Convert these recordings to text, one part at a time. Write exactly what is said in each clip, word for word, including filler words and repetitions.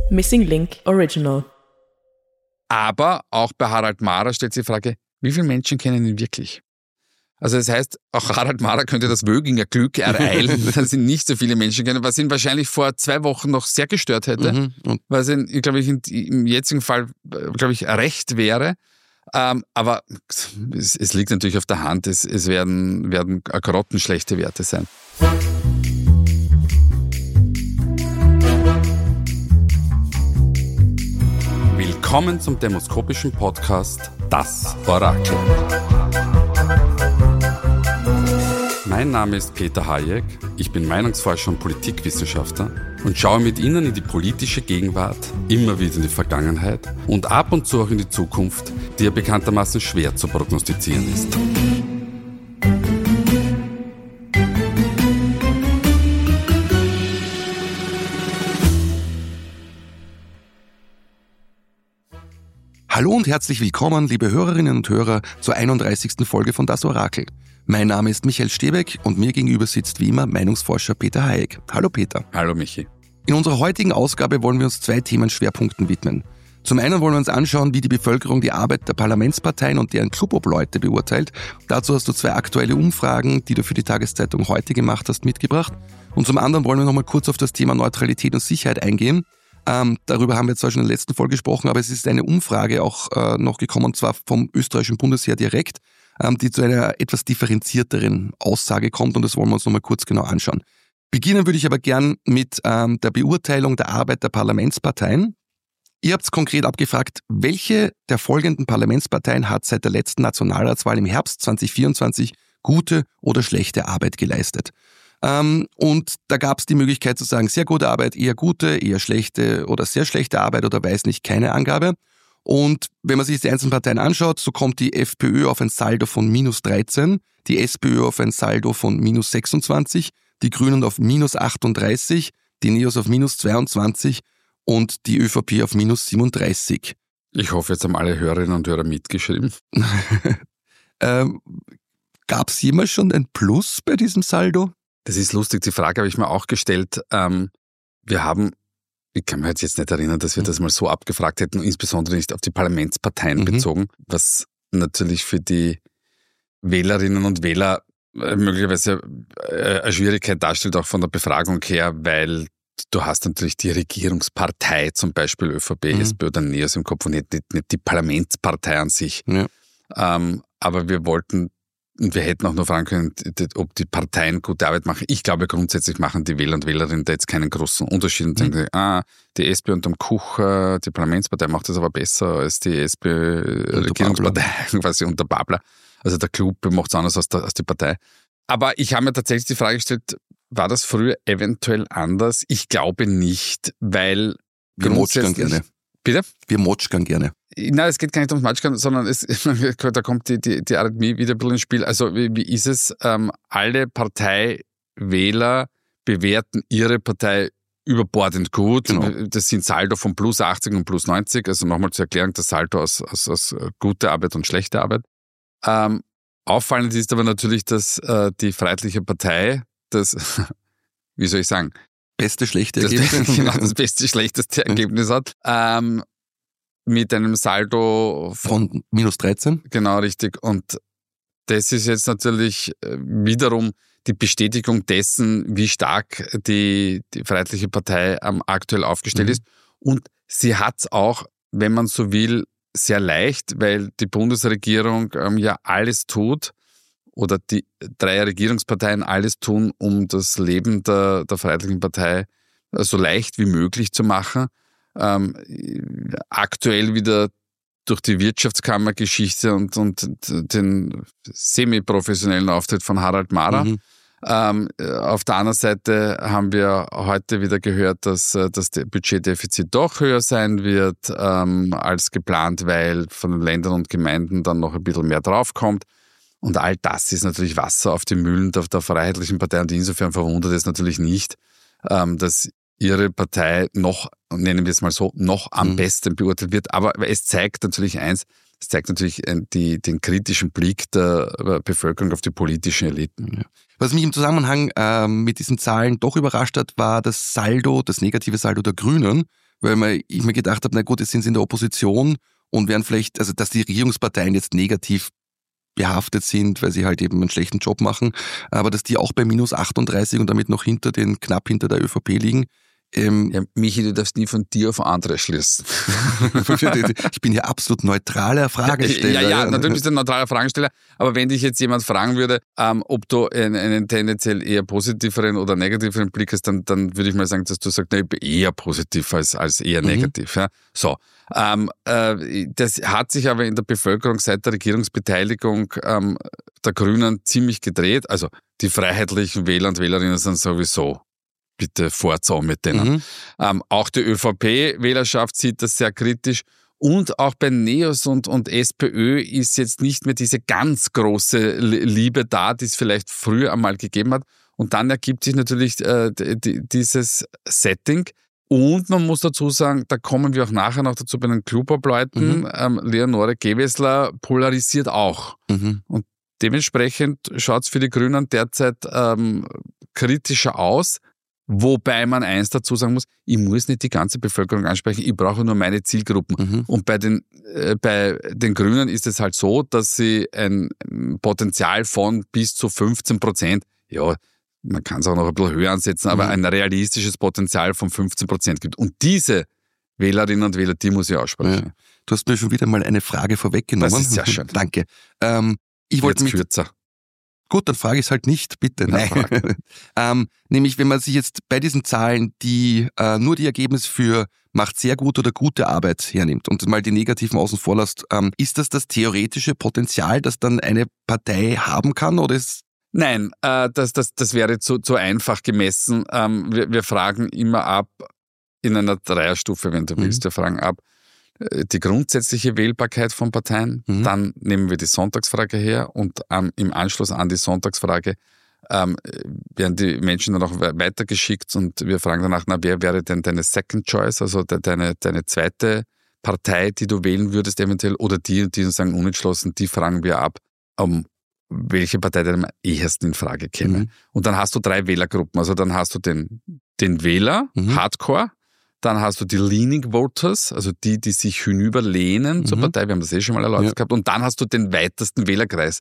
Missing Link Original. Aber auch bei Harald Mahrer stellt sich die Frage, wie viele Menschen kennen ihn wirklich? Also das heißt, auch Harald Mahrer könnte das Wöginger Glück ereilen, dass ihn nicht so viele Menschen kennen, was ihn wahrscheinlich vor zwei Wochen noch sehr gestört hätte, mhm. was ihn, glaube ich, im jetzigen Fall, glaube ich, recht wäre. Ähm, aber es, es liegt natürlich auf der Hand, es, es werden, werden grottenschlechte Werte sein. Willkommen zum demoskopischen Podcast Das Orakel. Mein Name ist Peter Hayek, ich bin Meinungsforscher und Politikwissenschaftler und schaue mit Ihnen in die politische Gegenwart, immer wieder in die Vergangenheit und ab und zu auch in die Zukunft, die ja bekanntermaßen schwer zu prognostizieren ist. Hallo und herzlich willkommen, liebe Hörerinnen und Hörer, zur einunddreißigsten Folge von Das Orakel. Mein Name ist Michael Stebeck und mir gegenüber sitzt wie immer Meinungsforscher Peter Hayek. Hallo Peter. Hallo Michi. In unserer heutigen Ausgabe wollen wir uns zwei Themenschwerpunkten widmen. Zum einen wollen wir uns anschauen, wie die Bevölkerung die Arbeit der Parlamentsparteien und deren Clubobleute beurteilt. Dazu hast du zwei aktuelle Umfragen, die du für die Tageszeitung heute gemacht hast, mitgebracht. Und zum anderen wollen wir nochmal kurz auf das Thema Neutralität und Sicherheit eingehen. Ähm, darüber haben wir zwar schon in der letzten Folge gesprochen, aber es ist eine Umfrage auch äh, noch gekommen, und zwar vom österreichischen Bundesheer direkt, ähm, die zu einer etwas differenzierteren Aussage kommt, und das wollen wir uns nochmal kurz genau anschauen. Beginnen würde ich aber gern mit ähm, der Beurteilung der Arbeit der Parlamentsparteien. Ihr habt konkret abgefragt, welche der folgenden Parlamentsparteien hat seit der letzten Nationalratswahl im Herbst zwanzig vierundzwanzig gute oder schlechte Arbeit geleistet. Ähm, und da gab es die Möglichkeit zu sagen, sehr gute Arbeit, eher gute, eher schlechte oder sehr schlechte Arbeit oder weiß nicht, keine Angabe. Und wenn man sich die einzelnen Parteien anschaut, so kommt die FPÖ auf ein Saldo von minus dreizehn, die SPÖ auf ein Saldo von minus sechsundzwanzig, die Grünen auf minus achtunddreißig, die Neos auf minus zweiundzwanzig und die ÖVP auf minus siebenunddreißig. Ich hoffe, jetzt haben alle Hörerinnen und Hörer mitgeschrieben. ähm, Gab es jemals schon ein Plus bei diesem Saldo? Das ist lustig, die Frage habe ich mir auch gestellt. Ähm, wir haben, ich kann mich jetzt nicht erinnern, dass wir das mal so abgefragt hätten, insbesondere nicht auf die Parlamentsparteien mhm. bezogen, was natürlich für die Wählerinnen und Wähler äh, möglicherweise äh, eine Schwierigkeit darstellt, auch von der Befragung her, weil du hast natürlich die Regierungspartei, zum Beispiel ÖVP, mhm. SPÖ oder Neos im Kopf und nicht, nicht, nicht die Parlamentspartei an sich. Ja. Ähm, aber wir wollten Und wir hätten auch nur fragen können, ob die Parteien gute Arbeit machen. Ich glaube, grundsätzlich machen die Wähler und Wählerinnen da jetzt keinen großen Unterschied und mhm. denken, ah, die SPÖ unterm Kucher, die Parlamentspartei macht das aber besser als die SPÖ-Regierungspartei, quasi unter Babler. Also der Club macht es anders als, der, als die Partei. Aber ich habe mir tatsächlich die Frage gestellt, war das früher eventuell anders? Ich glaube nicht, weil wir motschern gerne. Bitte? Wir motschern gerne. Nein, es geht gar nicht ums Matschkern, sondern es, da kommt die, die, die Arrhythmie wieder ein bisschen ins Spiel. Also wie, wie ist es? Ähm, alle Parteiwähler bewerten ihre Partei überbordend gut. Genau. Das sind Saldo von plus achtzig und plus neunzig. Also nochmal zur Erklärung, das Saldo aus, aus, aus gute Arbeit und schlechte Arbeit. Ähm, auffallend ist aber natürlich, dass äh, die Freiheitliche Partei das, wie soll ich sagen, beste, schlechte das Ergebnis. Beste, genau, das beste, schlechteste Ergebnis hat. Ähm, mit einem Saldo von, von minus dreizehn. Genau, richtig. Und das ist jetzt natürlich wiederum die Bestätigung dessen, wie stark die, die Freiheitliche Partei ähm, aktuell aufgestellt mhm. ist. Und sie hat es auch, wenn man so will, sehr leicht, weil die Bundesregierung ähm, ja alles tut oder die drei Regierungsparteien alles tun, um das Leben der, der Freiheitlichen Partei so leicht wie möglich zu machen. Ähm, aktuell wieder durch die Wirtschaftskammergeschichte und, und den semi-professionellen Auftritt von Harald Mahrer. Mhm. Ähm, auf der anderen Seite haben wir heute wieder gehört, dass das Budgetdefizit doch höher sein wird ähm, als geplant, weil von den Ländern und Gemeinden dann noch ein bisschen mehr draufkommt. Und all das ist natürlich Wasser auf die Mühlen der, der Freiheitlichen Partei. Und insofern verwundert es natürlich nicht, ähm, dass ihre Partei noch, nennen wir es mal so, noch am mhm. besten beurteilt wird. Aber es zeigt natürlich eins, es zeigt natürlich die, den kritischen Blick der Bevölkerung auf die politischen Eliten. Was mich im Zusammenhang äh, mit diesen Zahlen doch überrascht hat, war das Saldo, das negative Saldo der Grünen. weil man, ich mir gedacht habe, na gut, jetzt sind sie in der Opposition und werden vielleicht, also dass die Regierungsparteien jetzt negativ behaftet sind, weil sie halt eben einen schlechten Job machen, aber dass die auch bei minus achtunddreißig und damit noch hinter den, knapp hinter der ÖVP liegen. Ähm, ja, Michi, du darfst nie von dir auf andere schließen. Ich bin ja absolut neutraler Fragesteller. Ja, ja, ja, natürlich bist du ein neutraler Fragesteller, aber wenn dich jetzt jemand fragen würde, ähm, ob du einen, einen tendenziell eher positiveren oder negativeren Blick hast, dann, dann würde ich mal sagen, dass du sagst, nee, ich bin eher positiv als, als eher negativ. Mhm. Ja. So, ähm, äh, das hat sich aber in der Bevölkerung seit der Regierungsbeteiligung ähm, der Grünen ziemlich gedreht. Also die freiheitlichen Wähler und Wählerinnen sind sowieso bitte fortsagen mit denen. Mhm. Ähm, auch die ÖVP-Wählerschaft sieht das sehr kritisch. Und auch bei Neos und, und SPÖ ist jetzt nicht mehr diese ganz große Liebe da, die es vielleicht früher einmal gegeben hat. Und dann ergibt sich natürlich äh, die, dieses Setting. Und man muss dazu sagen, da kommen wir auch nachher noch dazu bei den Klubobleuten, mhm. ähm, Leonore Gewessler polarisiert auch. Mhm. Und dementsprechend schaut es für die Grünen derzeit ähm, kritischer aus. Wobei man eins dazu sagen muss, ich muss nicht die ganze Bevölkerung ansprechen, ich brauche nur meine Zielgruppen. Mhm. Und bei den, äh, bei den Grünen ist es halt so, dass sie ein Potenzial von bis zu fünfzehn Prozent, ja, man kann es auch noch ein bisschen höher ansetzen, aber mhm. ein realistisches Potenzial von fünfzehn Prozent gibt. Und diese Wählerinnen und Wähler, die muss ich aussprechen. Ja. Du hast mir schon wieder mal eine Frage vorweggenommen. Das ist sehr schön. Danke. Ähm, ich wollte mich kürzer. Gut, dann frage ich es halt nicht, bitte. Nein. ähm, nämlich, wenn man sich jetzt bei diesen Zahlen, die äh, nur die Ergebnisse für macht sehr gut oder gute Arbeit hernimmt und mal die negativen außen vor lässt, ähm, ist das das theoretische Potenzial, das dann eine Partei haben kann, oder ist Nein, äh, das, das, das wäre zu, zu einfach gemessen. Ähm, wir, wir fragen immer ab, in einer Dreierstufe, wenn du mhm. willst, wir fragen ab, die grundsätzliche Wählbarkeit von Parteien, mhm. dann nehmen wir die Sonntagsfrage her und ähm, im Anschluss an die Sonntagsfrage ähm, werden die Menschen dann auch weitergeschickt und wir fragen danach, na, wer wäre denn deine Second Choice, also de, deine, deine zweite Partei, die du wählen würdest eventuell, oder die, die uns sagen unentschlossen, die fragen wir ab, um welche Partei denn am ehesten in Frage käme. Mhm. Und dann hast du drei Wählergruppen, also dann hast du den, den Wähler, mhm. Hardcore, dann hast du die Leaning Voters, also die, die sich hinüberlehnen mhm. zur Partei, wir haben das eh schon mal erläutert ja. gehabt, und dann hast du den weitesten Wählerkreis.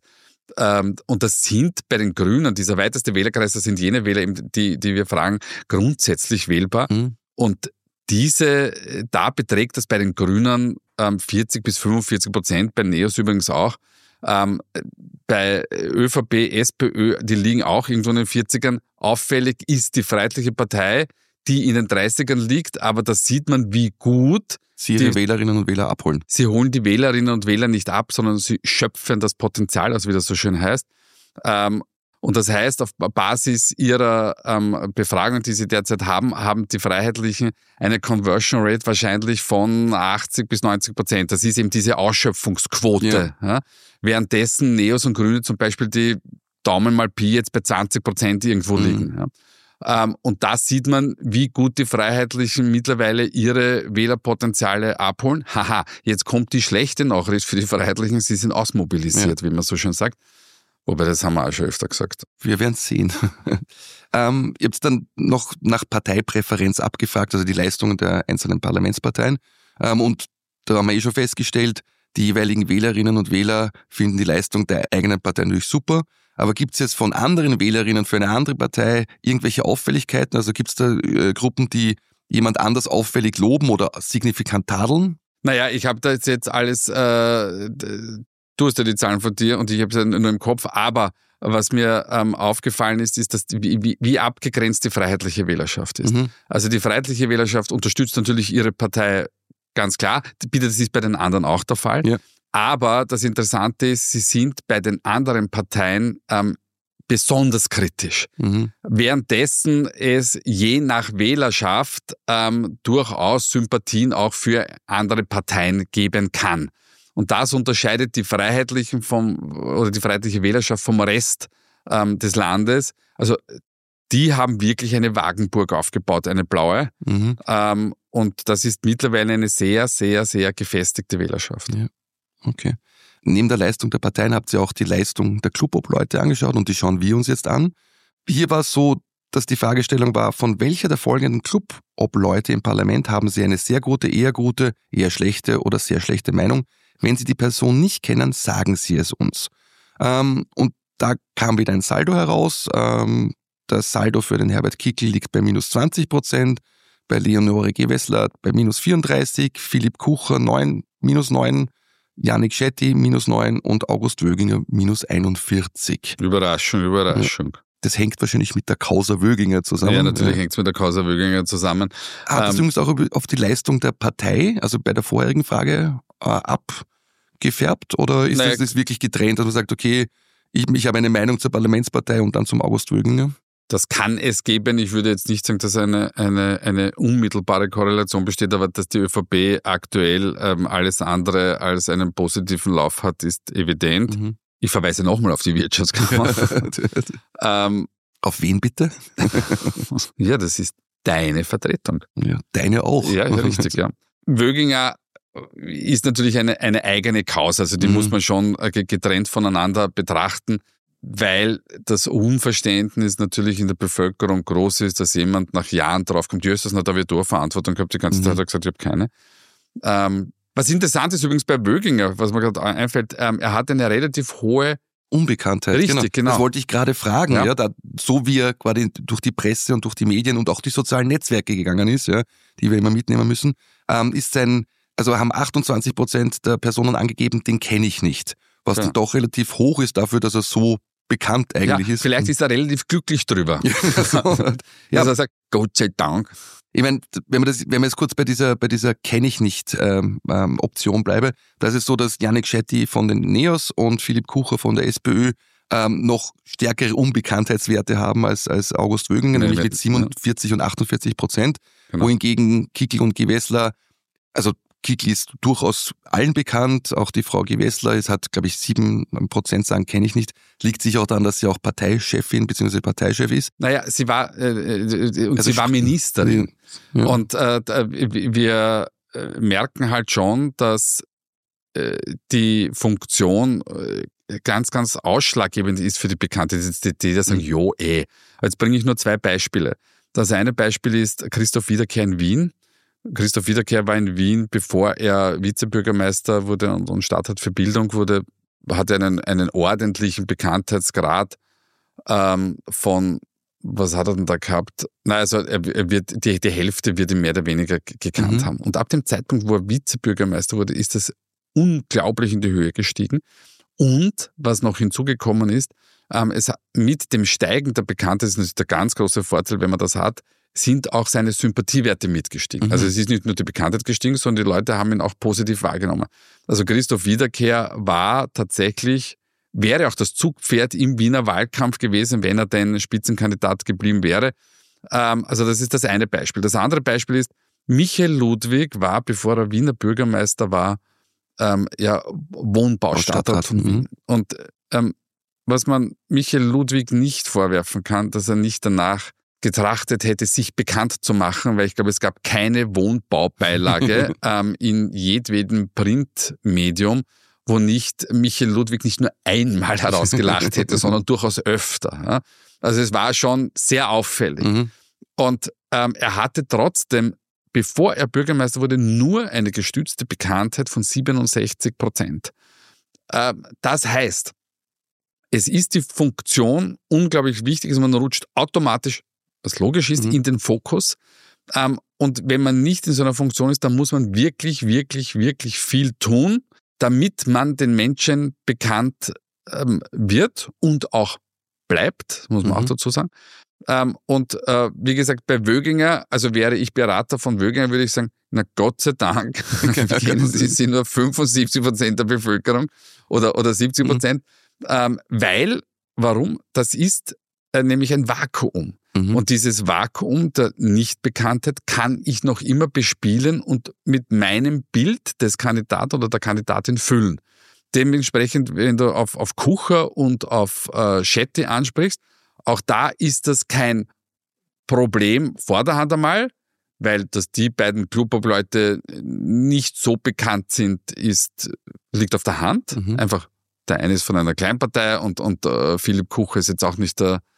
Und das sind bei den Grünen, dieser weiteste Wählerkreis, das sind jene Wähler, die, die wir fragen, grundsätzlich wählbar. Mhm. Und diese, da beträgt das bei den Grünen vierzig bis fünfundvierzig Prozent, bei Neos übrigens auch. Ähm, bei ÖVP, SPÖ, die liegen auch irgendwo in den vierzigern. Auffällig ist die Freiheitliche Partei, die in den dreißigern liegt, aber da sieht man, wie gut sie ihre die, Wählerinnen und Wähler abholen. Sie holen die Wählerinnen und Wähler nicht ab, sondern sie schöpfen das Potenzial aus, wie das so schön heißt. Ähm, und das heißt, auf Basis ihrer ähm, Befragung, die sie derzeit haben, haben die Freiheitlichen eine Conversion Rate wahrscheinlich von achtzig bis neunzig Prozent. Das ist eben diese Ausschöpfungsquote. Ja. Ja. Währenddessen Neos und Grüne zum Beispiel die Daumen mal Pi jetzt bei zwanzig Prozent irgendwo mhm. liegen. Ja. Um, und da sieht man, wie gut die Freiheitlichen mittlerweile ihre Wählerpotenziale abholen. Haha, jetzt kommt die schlechte Nachricht für die Freiheitlichen, sie sind ausmobilisiert, ja. wie man so schön sagt. Wobei, das haben wir auch schon öfter gesagt. Wir werden es sehen. ähm, ich habe es dann noch nach Parteipräferenz abgefragt, also die Leistungen der einzelnen Parlamentsparteien. Ähm, und da haben wir eh schon festgestellt, die jeweiligen Wählerinnen und Wähler finden die Leistung der eigenen Partei natürlich super. Aber gibt es jetzt von anderen Wählerinnen für eine andere Partei irgendwelche Auffälligkeiten? Also gibt es da äh, Gruppen, die jemand anders auffällig loben oder signifikant tadeln? Naja, ich habe da jetzt alles, äh, du hast ja die Zahlen von dir und ich habe es ja nur im Kopf, aber was mir ähm, aufgefallen ist, ist, dass die, wie, wie abgegrenzt die freiheitliche Wählerschaft ist. Mhm. Also die freiheitliche Wählerschaft unterstützt natürlich ihre Partei ganz klar. Bitte, das ist bei den anderen auch der Fall. Ja. Aber das Interessante ist, sie sind bei den anderen Parteien ähm, besonders kritisch. Mhm. Währenddessen es je nach Wählerschaft ähm, durchaus Sympathien auch für andere Parteien geben kann. Und das unterscheidet die Freiheitlichen vom, oder die freiheitliche Wählerschaft vom Rest ähm, des Landes. Also die haben wirklich eine Wagenburg aufgebaut, eine blaue. Mhm. Ähm, und das ist mittlerweile eine sehr, sehr, sehr gefestigte Wählerschaft. Ja. Okay. Neben der Leistung der Parteien habt ihr auch die Leistung der Clubobleute angeschaut und die schauen wir uns jetzt an. Hier war es so, dass die Fragestellung war, von welcher der folgenden Club-Obleute im Parlament haben Sie eine sehr gute, eher gute, eher schlechte oder sehr schlechte Meinung? Wenn Sie die Person nicht kennen, sagen Sie es uns. Ähm, und da kam wieder ein Saldo heraus. Ähm, das Saldo für den Herbert Kickl liegt bei minus zwanzig Prozent, bei Leonore Gewessler bei minus vierunddreißig, Philipp Kucher neun, minus neun, Jannik Shetty minus neun und August Wöginger minus einundvierzig. Überraschung, Überraschung. Das hängt wahrscheinlich mit der Causa Wöginger zusammen. Ja, natürlich ja. hängt es mit der Causa Wöginger zusammen. Hat das ähm, übrigens auch auf die Leistung der Partei, also bei der vorherigen Frage, äh, abgefärbt? Oder ist naja, das, das wirklich getrennt, dass man sagt, okay, ich, ich habe eine Meinung zur Parlamentspartei und dann zum August Wöginger? Das kann es geben. Ich würde jetzt nicht sagen, dass eine, eine, eine unmittelbare Korrelation besteht, aber dass die ÖVP aktuell ähm, alles andere als einen positiven Lauf hat, ist evident. Mhm. Ich verweise nochmal auf die Wirtschaftskammer. ähm, auf wen bitte? Ja, das ist deine Vertretung. Ja, deine auch. Ja, richtig, ja. Wöginger ist natürlich eine, eine eigene Causa, also die mhm. muss man schon getrennt voneinander betrachten, weil das Unverständnis natürlich in der Bevölkerung groß ist, dass jemand nach Jahren draufkommt, Jösses, na, da habe ich Verantwortung gehabt, die ganze mhm. Zeit hat er gesagt, ich habe keine. Ähm, was interessant ist übrigens bei Wöginger, was mir gerade einfällt, ähm, er hat eine relativ hohe Unbekanntheit. Richtig, genau. genau. Das wollte ich gerade fragen, ja. ja da, so wie er quasi durch die Presse und durch die Medien und auch die sozialen Netzwerke gegangen ist, ja, die wir immer mitnehmen müssen, ähm, ist sein, also haben achtundzwanzig Prozent der Personen angegeben, den kenne ich nicht. Was ja. dann doch relativ hoch ist dafür, dass er so bekannt eigentlich ja, ist. Vielleicht ist er relativ glücklich drüber. so. ja. Also er sagt, Gott sei Dank. Ich meine, wenn man das, wenn man jetzt kurz bei dieser, bei dieser kenne ich nicht ähm, ähm, Option bleibe, da ist es so, dass Jannik Shetty von den Neos und Philipp Kucher von der SPÖ ähm, noch stärkere Unbekanntheitswerte haben als, als August Wöginger, nämlich mit siebenundvierzig und achtundvierzig Prozent, genau. wohingegen Kickl und Gewessler, also Kickl ist durchaus allen bekannt, auch die Frau Gewessler ist, hat, glaube ich, sieben Prozent sagen, kenne ich nicht. Liegt sicher auch daran, dass sie auch Parteichefin bzw. Parteichef ist. Naja, sie war, äh, und also sie war Ministerin. Ja. Und äh, wir merken halt schon, dass äh, die Funktion äh, ganz, ganz ausschlaggebend ist für die Bekanntheit. Die, die, die sagen, mhm. jo, eh. Jetzt bringe ich nur zwei Beispiele. Das eine Beispiel ist Christoph Wiederkehr in Wien. Christoph Wiederkehr war in Wien, bevor er Vizebürgermeister wurde und, und Stadtrat für Bildung wurde, hat er einen, einen ordentlichen Bekanntheitsgrad ähm, von, was hat er denn da gehabt? Na, also er, er wird, die, die Hälfte wird ihn mehr oder weniger gekannt mhm. haben. Und ab dem Zeitpunkt, wo er Vizebürgermeister wurde, ist das unglaublich in die Höhe gestiegen. Und was noch hinzugekommen ist, ähm, es, mit dem Steigen der Bekanntheit, das ist natürlich der ganz große Vorteil, wenn man das hat, sind auch seine Sympathiewerte mitgestiegen. Mhm. Also es ist nicht nur die Bekanntheit gestiegen, sondern die Leute haben ihn auch positiv wahrgenommen. Also Christoph Wiederkehr war tatsächlich, wäre auch das Zugpferd im Wiener Wahlkampf gewesen, wenn er denn Spitzenkandidat geblieben wäre. Ähm, also das ist das eine Beispiel. Das andere Beispiel ist, Michael Ludwig war, bevor er Wiener Bürgermeister war, ähm, ja, Wohnbaustadtrat. Mhm. Und ähm, was man Michael Ludwig nicht vorwerfen kann, dass er nicht danach getrachtet hätte, sich bekannt zu machen, weil ich glaube, es gab keine Wohnbaubeilage ähm, in jedwedem Printmedium, wo nicht Michael Ludwig nicht nur einmal herausgelacht hätte, sondern durchaus öfter. Ja? Also es war schon sehr auffällig. Mhm. Und ähm, er hatte trotzdem, bevor er Bürgermeister wurde, nur eine gestützte Bekanntheit von siebenundsechzig Prozent. Ähm, das heißt, es ist die Funktion unglaublich wichtig, also man rutscht automatisch, was logisch ist, mhm. in den Fokus. Ähm, und wenn man nicht in so einer Funktion ist, dann muss man wirklich, wirklich, wirklich viel tun, damit man den Menschen bekannt ähm, wird und auch bleibt, muss man mhm. auch dazu sagen. Ähm, und äh, wie gesagt, bei Wöginger, also wäre ich Berater von Wöginger, würde ich sagen, na Gott sei Dank, kennen Sie, sind nur fünfundsiebzig Prozent der Bevölkerung oder, oder siebzig Prozent. Mhm. Ähm, weil, warum? Das ist äh, nämlich ein Vakuum. Mhm. Und dieses Vakuum der Nichtbekanntheit kann ich noch immer bespielen und mit meinem Bild des Kandidaten oder der Kandidatin füllen. Dementsprechend, wenn du auf, auf Kucher und auf äh, Shetty ansprichst, auch da ist das kein Problem vorderhand einmal, weil dass die beiden Club-Leute nicht so bekannt sind, ist, liegt auf der Hand. Mhm. Einfach, der eine ist von einer Kleinpartei und, und äh, Philipp Kucher ist jetzt auch nicht der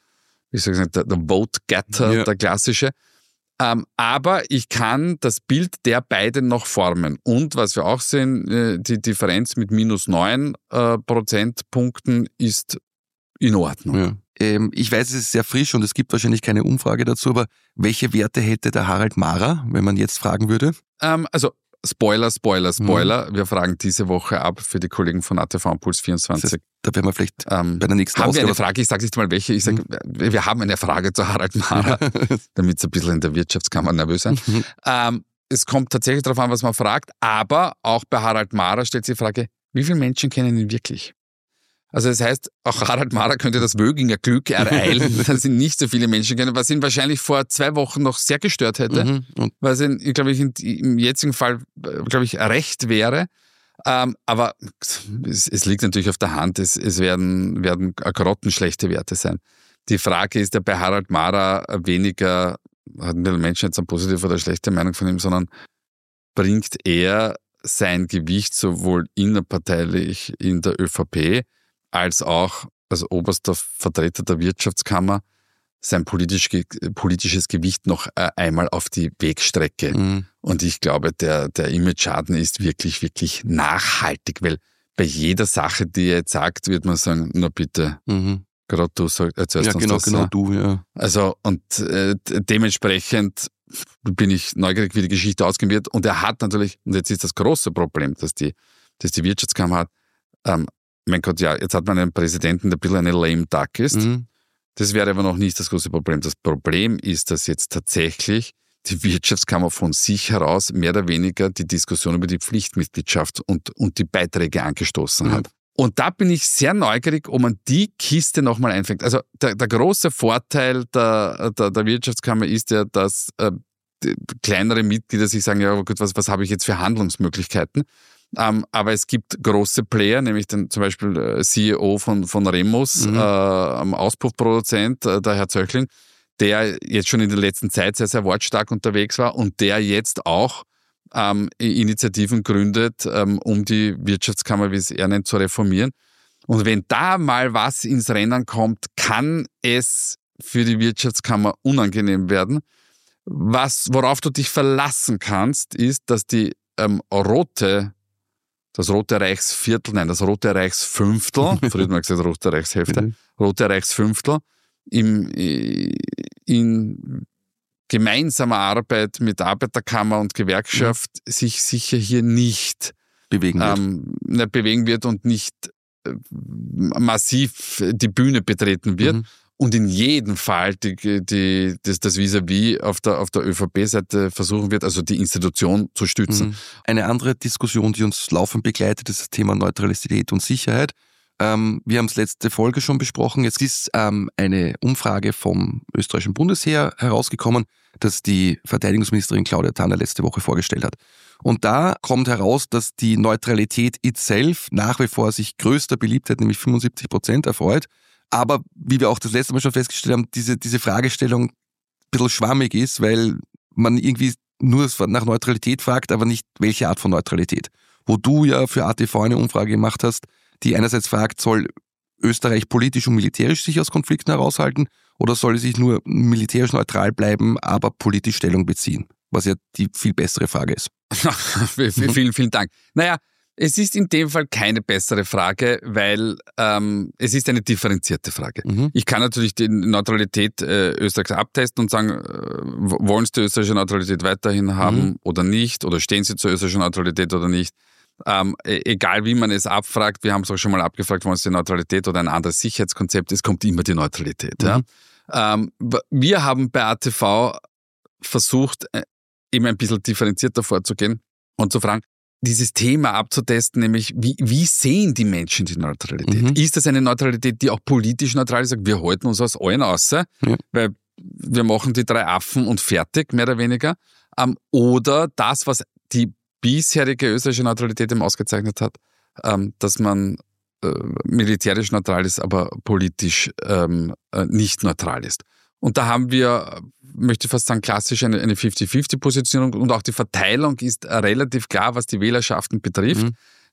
wie soll ich sagen, der, der Vote-Getter, ja. der klassische. Ähm, aber ich kann das Bild der beiden noch formen. Und was wir auch sehen, äh, die Differenz mit minus neun äh, Prozentpunkten ist in Ordnung. Ja. Ähm, ich weiß, es ist sehr frisch und es gibt wahrscheinlich keine Umfrage dazu, aber welche Werte hätte der Harald Mahrer, wenn man jetzt fragen würde? Ähm, also Spoiler, Spoiler, Spoiler. Mhm. Wir fragen diese Woche ab für die Kollegen von A T V und Puls vierundzwanzig. Das heißt, da werden wir vielleicht ähm, bei der nächsten Haben Ausgabe... wir eine Frage? Ich sage nicht mal welche. Ich sage, mhm. wir haben eine Frage zu Harald Mahrer, damit es ein bisschen in der Wirtschaftskammer nervös sind. Mhm. Ähm, es kommt tatsächlich darauf an, was man fragt, aber auch bei Harald Mahrer stellt sich die Frage, wie viele Menschen kennen ihn wirklich? Also das heißt, auch Harald Mahrer könnte das Wöginger Glück ereilen, dass ihn nicht so viele Menschen kennen, was ihn wahrscheinlich vor zwei Wochen noch sehr gestört hätte, mhm. und weil es ihn, glaube ich, in, im jetzigen Fall, glaube ich, recht wäre. Ähm, aber es, es liegt natürlich auf der Hand, es, es werden, werden grottenschlechte Werte sein. Die Frage ist ja bei Harald Mahrer weniger, hatten die Menschen jetzt eine positive oder schlechte Meinung von ihm, sondern bringt er sein Gewicht sowohl innerparteilich in der ÖVP als auch als oberster Vertreter der Wirtschaftskammer sein politisch, politisches Gewicht noch einmal auf die Wegstrecke. Mhm. Und ich glaube, der, der Image-Schaden ist wirklich, wirklich nachhaltig, weil bei jeder Sache, die er jetzt sagt, wird man sagen, na bitte, mhm. gerade du erzählst ja, uns genau, das. Genau, du, ja. Also, und äh, dementsprechend bin ich neugierig, wie die Geschichte ausgehen wird. Und er hat natürlich, und jetzt ist das große Problem, dass die, dass die Wirtschaftskammer hat, ähm, mein Gott, ja, jetzt hat man einen Präsidenten, der ein bisschen eine lame duck ist. Mhm. Das wäre aber noch nicht das große Problem. Das Problem ist, dass jetzt tatsächlich die Wirtschaftskammer von sich heraus mehr oder weniger die Diskussion über die Pflichtmitgliedschaft und, und die Beiträge angestoßen mhm. hat. Und da bin ich sehr neugierig, ob man die Kiste nochmal einfängt. Also der, der große Vorteil der, der, der Wirtschaftskammer ist ja, dass äh, kleinere Mitglieder sich sagen, ja gut, was, was habe ich jetzt für Handlungsmöglichkeiten? Um, aber es gibt große Player, nämlich den, zum Beispiel äh, C E O von, von Remus, mhm. äh, Auspuffproduzent, äh, der Herr Zöchling, der jetzt schon in der letzten Zeit sehr, sehr wortstark unterwegs war und der jetzt auch ähm, Initiativen gründet, ähm, um die Wirtschaftskammer, wie es er nennt, zu reformieren. Und wenn da mal was ins Rennen kommt, kann es für die Wirtschaftskammer unangenehm werden. Was, worauf du dich verlassen kannst, ist, dass die ähm, rote Das Rote Reichsviertel, nein, das Rote Reichsfünftel, früher hat man gesagt Rote Reichshälfte, Rote Reichsfünftel, im, in gemeinsamer Arbeit mit Arbeiterkammer und Gewerkschaft mhm. sich sicher hier nicht bewegen wird. Ähm, nicht bewegen wird und nicht äh, massiv die Bühne betreten wird. Mhm. Und in jedem Fall die, die, das, das Vis-à-vis auf der, auf der ÖVP-Seite versuchen wird, also die Institution zu stützen. Eine andere Diskussion, die uns laufend begleitet, ist das Thema Neutralität und Sicherheit. Ähm, wir haben es letzte Folge schon besprochen. Jetzt ist ähm, eine Umfrage vom österreichischen Bundesheer herausgekommen, das die Verteidigungsministerin Claudia Tanner letzte Woche vorgestellt hat. Und da kommt heraus, dass die Neutralität itself nach wie vor sich größter Beliebtheit, nämlich fünfundsiebzig Prozent, erfreut. Aber wie wir auch das letzte Mal schon festgestellt haben, diese, diese Fragestellung ein bisschen schwammig ist, weil man irgendwie nur nach Neutralität fragt, aber nicht welche Art von Neutralität. Wo du ja für A T V eine Umfrage gemacht hast, die einerseits fragt, soll Österreich politisch und militärisch sich aus Konflikten heraushalten oder soll es sich nur militärisch neutral bleiben, aber politisch Stellung beziehen? Was ja die viel bessere Frage ist. vielen, vielen Dank. Naja, es ist in dem Fall keine bessere Frage, weil ähm, es ist eine differenzierte Frage. Mhm. Ich kann natürlich die Neutralität äh, Österreichs abtesten und sagen, äh, wollen Sie die österreichische Neutralität weiterhin haben mhm. oder nicht? Oder stehen Sie zur österreichischen Neutralität oder nicht? Ähm, egal wie man es abfragt, wir haben es auch schon mal abgefragt, wollen Sie die Neutralität oder ein anderes Sicherheitskonzept, es kommt immer die Neutralität. Mhm. Ja? Ähm, wir haben bei A T V versucht, äh, eben ein bisschen differenzierter vorzugehen und zu fragen, dieses Thema abzutesten, nämlich wie, wie sehen die Menschen die Neutralität? Mhm. Ist das eine Neutralität, die auch politisch neutral ist? Wir halten uns aus allen raus, ja. weil wir machen die drei Affen und fertig, mehr oder weniger. Ähm, oder das, was die bisherige österreichische Neutralität eben ausgezeichnet hat, ähm, dass man äh, militärisch neutral ist, aber politisch ähm, äh, nicht neutral ist. Und da haben wir, möchte ich fast sagen, klassisch eine, eine fünfzig fünfzig Positionierung und auch die Verteilung ist relativ klar, was die Wählerschaften betrifft. Mhm.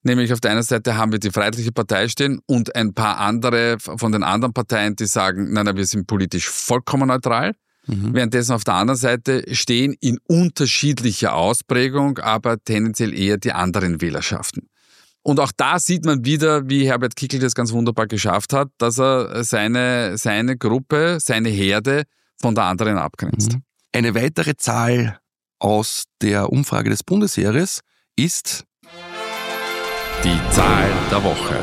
Nämlich auf der einen Seite haben wir die Freiheitliche Partei stehen und ein paar andere von den anderen Parteien, die sagen, nein, nein, wir sind politisch vollkommen neutral. Mhm. Währenddessen auf der anderen Seite stehen in unterschiedlicher Ausprägung, aber tendenziell eher die anderen Wählerschaften. Und auch da sieht man wieder, wie Herbert Kickl das ganz wunderbar geschafft hat, dass er seine, seine Gruppe, seine Herde von der anderen abgrenzt. Mhm. Eine weitere Zahl aus der Umfrage des Bundesheeres ist die Zahl der Woche.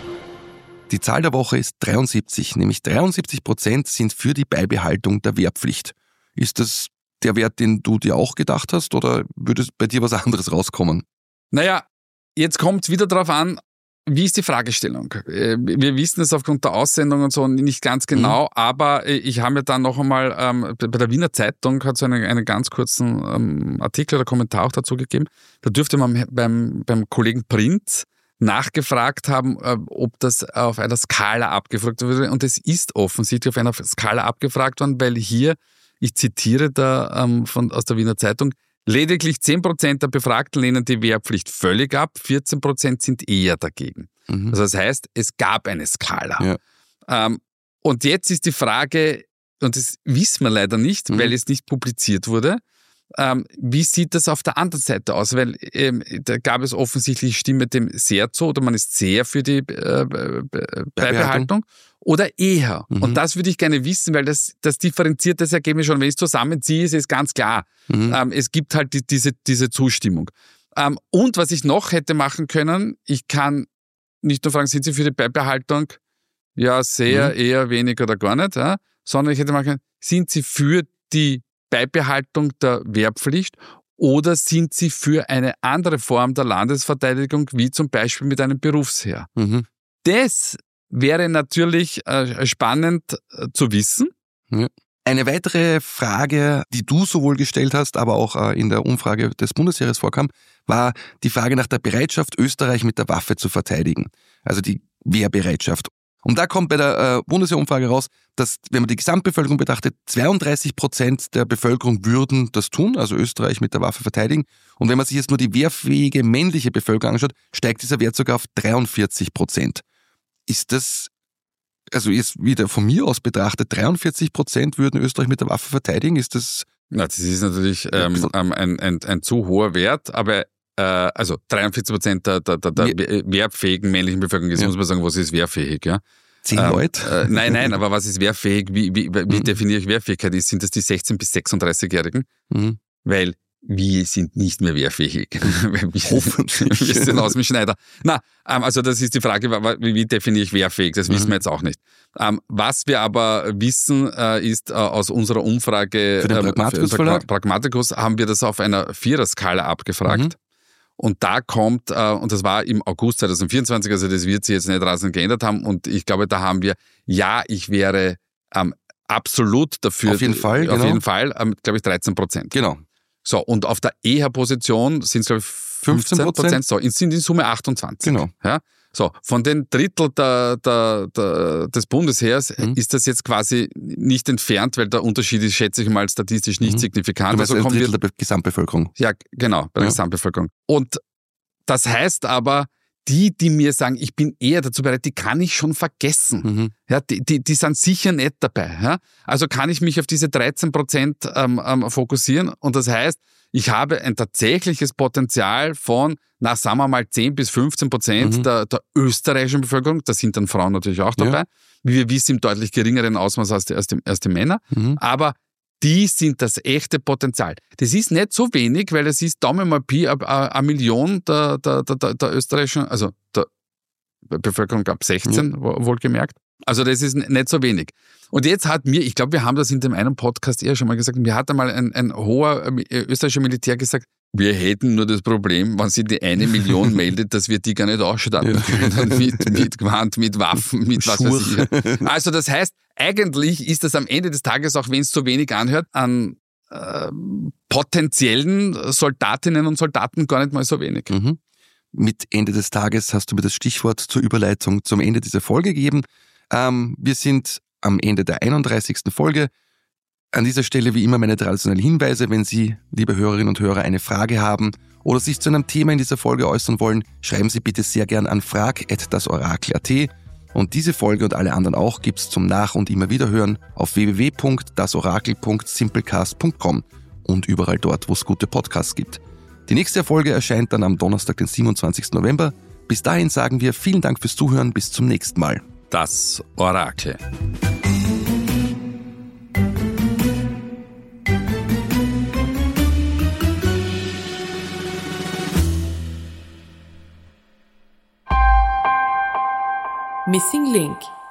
Die Zahl der Woche ist dreiundsiebzig, nämlich dreiundsiebzig Prozent sind für die Beibehaltung der Wehrpflicht. Ist das der Wert, den du dir auch gedacht hast, oder würde bei dir was anderes rauskommen? Naja, jetzt kommt es wieder darauf an, wie ist die Fragestellung? Wir wissen es aufgrund der Aussendung und so nicht ganz genau, mhm. aber ich habe mir dann noch einmal, ähm, bei der Wiener Zeitung hat es einen, einen ganz kurzen ähm, Artikel oder Kommentar auch dazu gegeben. Da dürfte man beim, beim Kollegen Prinz nachgefragt haben, ob das auf einer Skala abgefragt wurde. Und es ist offensichtlich auf einer Skala abgefragt worden, weil hier, ich zitiere da ähm, von, aus der Wiener Zeitung, lediglich zehn Prozent der Befragten lehnen die Wehrpflicht völlig ab, vierzehn Prozent sind eher dagegen. Mhm. Also das heißt, es gab eine Skala. Ja. Ähm, und jetzt ist die Frage, und das wissen wir leider nicht, mhm. weil es nicht publiziert wurde, Ähm, wie sieht das auf der anderen Seite aus? Weil ähm, da gab es offensichtlich Stimme dem sehr zu oder man ist sehr für die äh, Be- Be- Beibehaltung oder eher. Mhm. Und das würde ich gerne wissen, weil das, das differenziert das Ergebnis schon. Wenn ich es zusammenziehe, ist es ganz klar. Mhm. Ähm, es gibt halt die, diese, diese Zustimmung. Ähm, und was ich noch hätte machen können, ich kann nicht nur fragen, sind Sie für die Beibehaltung? Ja, sehr, mhm. eher, wenig oder gar nicht. Ja? Sondern ich hätte machen können, sind Sie für die Beibehaltung der Wehrpflicht oder sind Sie für eine andere Form der Landesverteidigung, wie zum Beispiel mit einem Berufsheer? Mhm. Das wäre natürlich äh, spannend äh, zu wissen. Ja. Eine weitere Frage, die du sowohl gestellt hast, aber auch äh, in der Umfrage des Bundesheeres vorkam, war die Frage nach der Bereitschaft, Österreich mit der Waffe zu verteidigen. Also die Wehrbereitschaft. Und da kommt bei der äh, Bundesheerumfrage raus, dass, wenn man die Gesamtbevölkerung betrachtet, zweiunddreißig Prozent der Bevölkerung würden das tun, also Österreich mit der Waffe verteidigen. Und wenn man sich jetzt nur die wehrfähige männliche Bevölkerung anschaut, steigt dieser Wert sogar auf dreiundvierzig Prozent. Ist das, also jetzt wieder von mir aus betrachtet, dreiundvierzig Prozent würden Österreich mit der Waffe verteidigen? Ist das... Na, das ist natürlich ähm, ein, ein, ein, ein zu hoher Wert, aber äh, also dreiundvierzig Prozent der, der, der, der wehrfähigen männlichen Bevölkerung, jetzt ja. muss man sagen, was ist wehrfähig, ja? Zehn ähm, Leute? Äh, nein, nein, aber was ist wehrfähig? Wie, wie, wie mhm. definiere ich Wehrfähigkeit? Sind das die sechzehn- bis sechsunddreißigjährigen? Mhm. Weil wir sind nicht mehr wehrfähig. Hoffentlich. Wir sind aus dem Schneider. Na, ähm, also das ist die Frage, wie, wie definiere ich wehrfähig? Das mhm. wissen wir jetzt auch nicht. Ähm, was wir aber wissen, äh, ist äh, aus unserer Umfrage für den Pragmatikus, äh, Pragma- Pragmatikus haben wir das auf einer Viererskala abgefragt. Mhm. Und da kommt, äh, und das war im August zweitausendvierundzwanzig, also das wird sich jetzt nicht rasend geändert haben. Und ich glaube, da haben wir, ja, ich wäre ähm, absolut dafür. Auf jeden Fall, Auf genau. jeden Fall, ähm, glaube ich, dreizehn Prozent. Genau. So, und auf der Eher-Position sind es, glaube ich, fünfzehn Prozent. So, sind in Summe achtundzwanzig. Genau. Ja? So, von den Drittel der, der, der, des Bundesheers mhm. ist das jetzt quasi nicht entfernt, weil der Unterschied ist, schätze ich mal, statistisch nicht mhm. signifikant. Du meinst also ein Drittel der Gesamtbevölkerung. Ja, genau, bei der ja. Gesamtbevölkerung. Und das heißt aber, die, die mir sagen, ich bin eher dazu bereit, die kann ich schon vergessen. Mhm. Ja, die, die, die sind sicher nicht dabei. Ja? Also kann ich mich auf diese dreizehn Prozent ähm, ähm, fokussieren. Und das heißt, ich habe ein tatsächliches Potenzial von, na, sagen wir mal, zehn bis fünfzehn Prozent mhm. der, der österreichischen Bevölkerung. Da sind dann Frauen natürlich auch dabei. Ja. Wie wir wissen, im deutlich geringeren Ausmaß als die, als die, als die Männer. Mhm. Aber die sind das echte Potenzial. Das ist nicht so wenig, weil es ist Daumen mal Pi, eine Million der, der, der, der österreichischen, also der Bevölkerung ab sechzehn, ja. wohlgemerkt. Also das ist nicht so wenig. Und jetzt hat mir, ich glaube, wir haben das in dem einen Podcast eher schon mal gesagt, mir hat einmal ein, ein hoher österreichischer Militär gesagt, wir hätten nur das Problem, wenn sich die eine Million meldet, dass wir die gar nicht ausstatten können. Ja. Mit, mit Gewand, mit Waffen, mit was Schur. weiß ich. Also das heißt, eigentlich ist das am Ende des Tages, auch wenn es zu wenig anhört, an äh, potenziellen Soldatinnen und Soldaten gar nicht mal so wenig. Mhm. Mit Ende des Tages hast du mir das Stichwort zur Überleitung zum Ende dieser Folge gegeben. Ähm, wir sind am Ende der einunddreißigsten Folge. An dieser Stelle wie immer meine traditionellen Hinweise, wenn Sie, liebe Hörerinnen und Hörer, eine Frage haben oder sich zu einem Thema in dieser Folge äußern wollen, schreiben Sie bitte sehr gern an frag at das orakel punkt at. Und diese Folge und alle anderen auch gibt's zum Nach- und immer wieder hören auf w w w punkt das orakel punkt simplecast punkt com und überall dort, wo es gute Podcasts gibt. Die nächste Folge erscheint dann am Donnerstag, den siebenundzwanzigsten November. Bis dahin sagen wir vielen Dank fürs Zuhören, bis zum nächsten Mal. Das Orakel. Missing Link